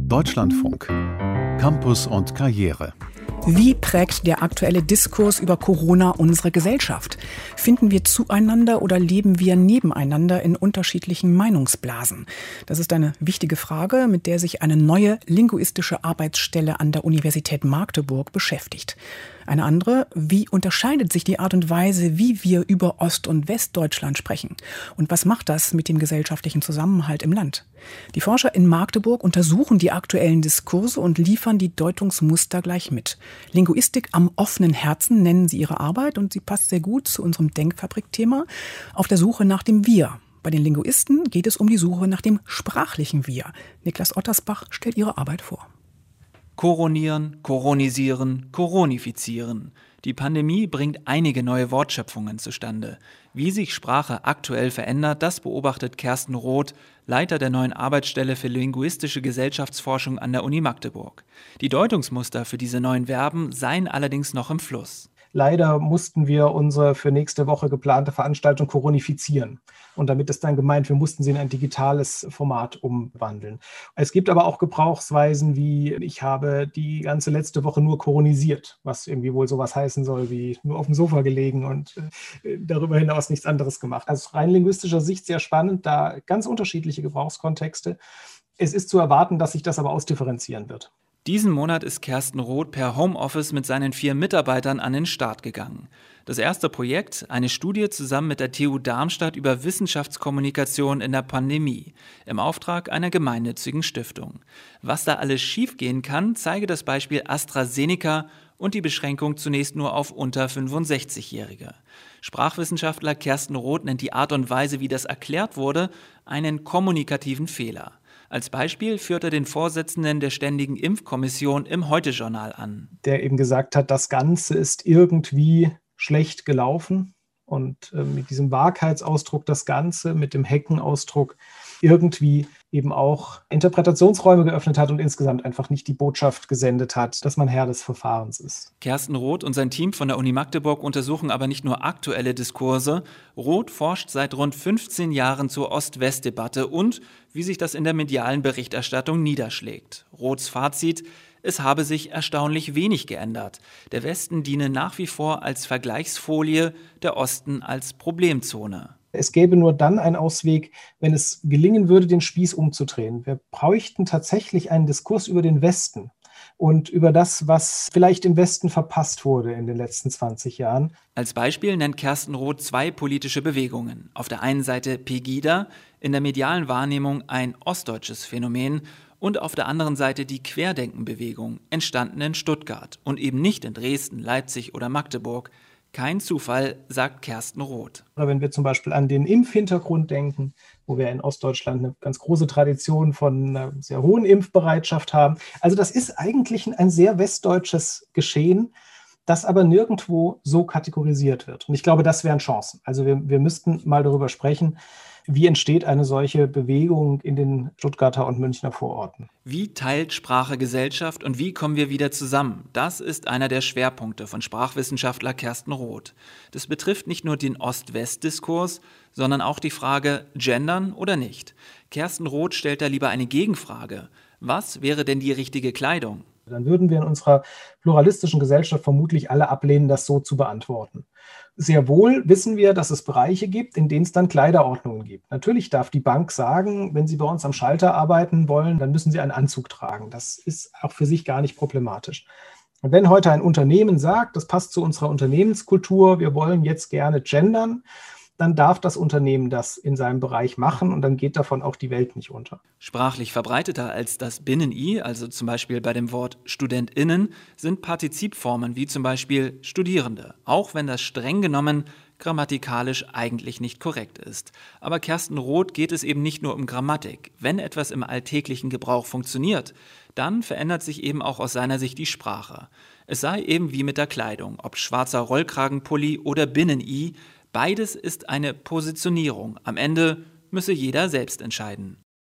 Deutschlandfunk. Campus und Karriere. Wie prägt der aktuelle Diskurs über Corona unsere Gesellschaft? Finden wir zueinander oder leben wir nebeneinander in unterschiedlichen Meinungsblasen? Das ist eine wichtige Frage, mit der sich eine neue linguistische Arbeitsstelle an der Universität Magdeburg beschäftigt. Eine andere: Wie unterscheidet sich die Art und Weise, wie wir über Ost- und Westdeutschland sprechen? Und was macht das mit dem gesellschaftlichen Zusammenhalt im Land? Die Forscher in Magdeburg untersuchen die aktuellen Diskurse und liefern die Deutungsmuster gleich mit. Linguistik am offenen Herzen nennen sie ihre Arbeit, und sie passt sehr gut zu unserem Denkfabrik-Thema: auf der Suche nach dem Wir. Bei den Linguisten geht es um die Suche nach dem sprachlichen Wir. Niklas Ottersbach stellt ihre Arbeit vor. Koronieren, koronisieren, koronifizieren. Die Pandemie bringt einige neue Wortschöpfungen zustande. Wie sich Sprache aktuell verändert, das beobachtet Kersten Roth, Leiter der neuen Arbeitsstelle für linguistische Gesellschaftsforschung an der Uni Magdeburg. Die Deutungsmuster für diese neuen Verben seien allerdings noch im Fluss. Leider mussten wir unsere für nächste Woche geplante Veranstaltung koronifizieren. Und damit ist dann gemeint, wir mussten sie in ein digitales Format umwandeln. Es gibt aber auch Gebrauchsweisen wie: Ich habe die ganze letzte Woche nur koronisiert, was irgendwie wohl sowas heißen soll wie nur auf dem Sofa gelegen und darüber hinaus nichts anderes gemacht. Also rein linguistischer Sicht sehr spannend, da ganz unterschiedliche Gebrauchskontexte. Es ist zu erwarten, dass sich das aber ausdifferenzieren wird. Diesen Monat ist Kersten Roth per Homeoffice mit seinen 4 Mitarbeitern an den Start gegangen. Das erste Projekt, eine Studie zusammen mit der TU Darmstadt über Wissenschaftskommunikation in der Pandemie, im Auftrag einer gemeinnützigen Stiftung. Was da alles schiefgehen kann, zeige das Beispiel AstraZeneca und die Beschränkung zunächst nur auf unter 65-Jährige. Sprachwissenschaftler Kersten Roth nennt die Art und Weise, wie das erklärt wurde, einen kommunikativen Fehler. Als Beispiel führt er den Vorsitzenden der Ständigen Impfkommission im Heute-Journal an. Der eben gesagt hat, das Ganze ist irgendwie schlecht gelaufen. Und mit diesem Wahrheitsausdruck das Ganze, mit dem Heckenausdruck irgendwie eben auch Interpretationsräume geöffnet hat und insgesamt einfach nicht die Botschaft gesendet hat, dass man Herr des Verfahrens ist. Kersten Roth und sein Team von der Uni Magdeburg untersuchen aber nicht nur aktuelle Diskurse. Roth forscht seit rund 15 Jahren zur Ost-West-Debatte und wie sich das in der medialen Berichterstattung niederschlägt. Roths Fazit: Es habe sich erstaunlich wenig geändert. Der Westen diene nach wie vor als Vergleichsfolie, der Osten als Problemzone. Es gäbe nur dann einen Ausweg, wenn es gelingen würde, den Spieß umzudrehen. Wir bräuchten tatsächlich einen Diskurs über den Westen und über das, was vielleicht im Westen verpasst wurde in den letzten 20 Jahren. Als Beispiel nennt Kersten Roth 2 politische Bewegungen. Auf der einen Seite Pegida, in der medialen Wahrnehmung ein ostdeutsches Phänomen, und auf der anderen Seite die Querdenkenbewegung, entstanden in Stuttgart und eben nicht in Dresden, Leipzig oder Magdeburg. Kein Zufall, sagt Kersten Roth. Oder wenn wir zum Beispiel an den Impfhintergrund denken, wo wir in Ostdeutschland eine ganz große Tradition von einer sehr hohen Impfbereitschaft haben. Also das ist eigentlich ein sehr westdeutsches Geschehen, das aber nirgendwo so kategorisiert wird. Und ich glaube, das wären Chancen. Also wir müssten mal darüber sprechen, wie entsteht eine solche Bewegung in den Stuttgarter und Münchner Vororten. Wie teilt Sprache Gesellschaft und wie kommen wir wieder zusammen? Das ist einer der Schwerpunkte von Sprachwissenschaftler Kersten Roth. Das betrifft nicht nur den Ost-West-Diskurs, sondern auch die Frage, gendern oder nicht. Kersten Roth stellt da lieber eine Gegenfrage. Was wäre denn die richtige Kleidung? Dann würden wir in unserer pluralistischen Gesellschaft vermutlich alle ablehnen, das so zu beantworten. Sehr wohl wissen wir, dass es Bereiche gibt, in denen es dann Kleiderordnungen gibt. Natürlich darf die Bank sagen, wenn Sie bei uns am Schalter arbeiten wollen, dann müssen Sie einen Anzug tragen. Das ist auch für sich gar nicht problematisch. Und wenn heute ein Unternehmen sagt, das passt zu unserer Unternehmenskultur, wir wollen jetzt gerne gendern, dann darf das Unternehmen das in seinem Bereich machen und dann geht davon auch die Welt nicht unter. Sprachlich verbreiteter als das Binnen-I, also zum Beispiel bei dem Wort StudentInnen, sind Partizipformen wie zum Beispiel Studierende, auch wenn das streng genommen grammatikalisch eigentlich nicht korrekt ist. Aber Kersten Roth geht es eben nicht nur um Grammatik. Wenn etwas im alltäglichen Gebrauch funktioniert, dann verändert sich eben auch aus seiner Sicht die Sprache. Es sei eben wie mit der Kleidung, ob schwarzer Rollkragenpulli oder Binnen-I, beides ist eine Positionierung. Am Ende müsse jeder selbst entscheiden.